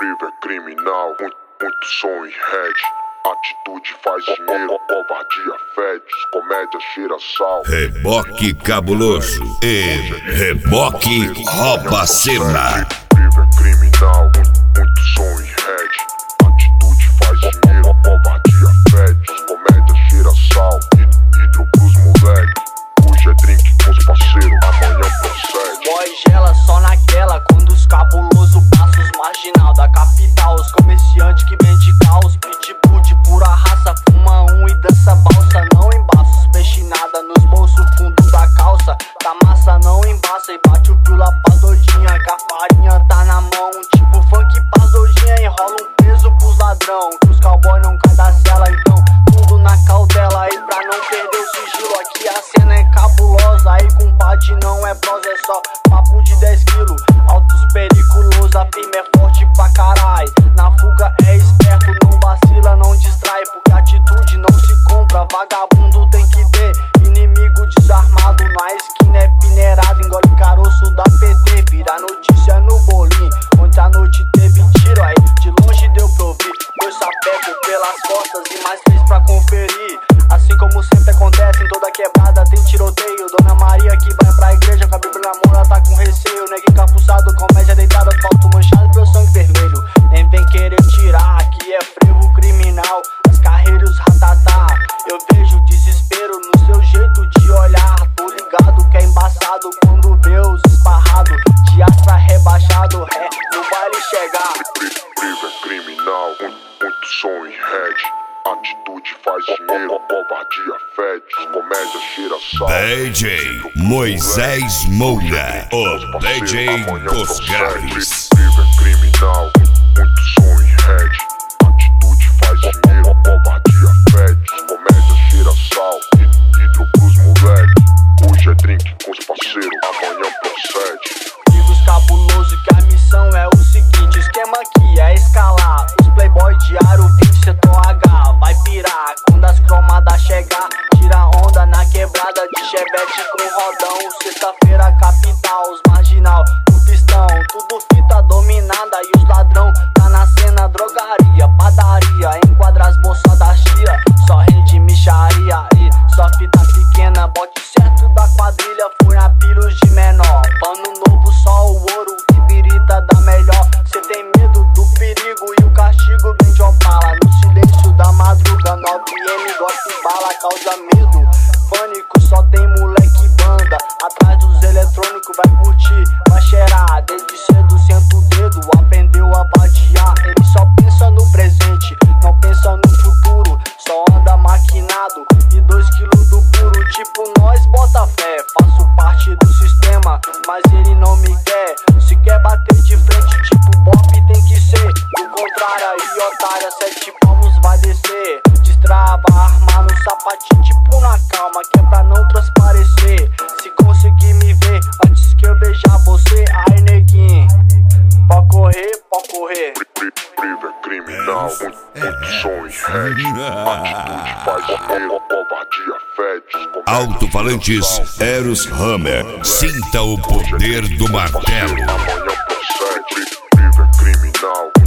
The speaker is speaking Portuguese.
Privo é criminal, muito som e head. Atitude faz dinheiro, covardia fede. Comédia cheira sal. Reboque cabuloso e reboque rouba cena. Privo é criminal, muito som e head. Atitude faz dinheiro, covardia fede. Comédia cheira sal. Hidro pros moleque. Hoje é drink com os parceiros, amanhã procede. Boy gela só naquela, quando os cabulosos passam os marginal da capital. Os comerciantes que vende caos, pitbull de pura raça. Fuma e dança balsa, não embaça. Os peixe nada nos bolsos, fundo da calça. Tá massa, não embaça. E bate o pila pra doidinha, que a farinha tá na mão. Tipo funk pra doidinha, enrola um peso pros ladrão. Que os cowboy não caem da cela, então tudo na cautela. E pra não perder o sigilo, aqui a cena é cabulosa. Aí compadre não é prosa, é só papo de 10 quilos. Altos periculosos, a firma é forte pra carai. Na fuga é esperto, não vacila, não distrai. Porque atitude não se compra, vagabundo tem que ter. Inimigo desarmado, na esquina é peneirado. Engole caroço da PT, vira notícia no bolim. Ontem à noite teve tiro, aí de longe deu pra ouvir. 2 sapecos pelas costas e mais 3 pra conferir. Assim como sempre acontece em toda quebrada tem tiroteio. Dona Maria que vai pra igreja com a Bíblia na mão, ela tá com receio. Neguinho encapuçado, comédia deitada, asfalto manchado pelo sangue vermelho. Nem vem querer tirar, aqui é frevo criminal. As carreiras ratatá, eu vejo desespero no seu jeito de olhar. Tô ligado que é embaçado quando vê os esparrados de astra rebaixado, no baile chegar. Privo é criminal, muito som e head. Atitude faz dinheiro, covardia fede. Comédia cheira sal. DJ Moisés Moura, o DJ dos graves. Privo é criminal, muito som e head. Atitude faz dinheiro, covardia fede. Comédia cheira sal. Hidro pros moleque. Hoje é drink com os parceiros, amanhã procede. Digo os cabulosos que a missão é o seguinte: esquema aqui é escalar. Os playboy de aro 20 setor H. Vai pirar quando as cromadas chegar. Tira onda na quebrada de chevette com rodão. Sexta-feira capital, os marginal no pistão. Tudo fita dominada e os ladrão tá na cena. Drogaria, padaria, enquadra as bolsas da chia. Só rende micharia e só fita pequena. Bote certo da quadrilha, fui na pilos de menor. Pano novo, só o ouro e birita da melhor. Cê tem medo do perigo e o castigo vem de Opala. No silêncio da madruga, 9M, gosta e bala, causa medo. Pânico, só tem moleque banda. Atrás dos eletrônicos vai curtir, vai cheirar. Desde cedo senta o dedo, aprendeu a batear. Ele só pensa no presente, não pensa no futuro. Só anda maquinado e 2 quilos do puro. Tipo nós, bota fé, faço parte do sistema, mas ele não me quer. Se quer bater de frente, tipo Bob tem que ser. Do contrário aí, otária, 7 palmos vai descer. Destrava, arma no sapatinho, tipo na calma, que é pra não transparecer. Se conseguir me ver antes que eu beijar você, aí neguinho, pode correr, pode correr. Privo é criminal, muito som e head. Atitude faz dinheiro, covardia fede. Alto-falantes Eros Hammer, sinta o poder do martelo. Amanhã procede. Privo é criminal.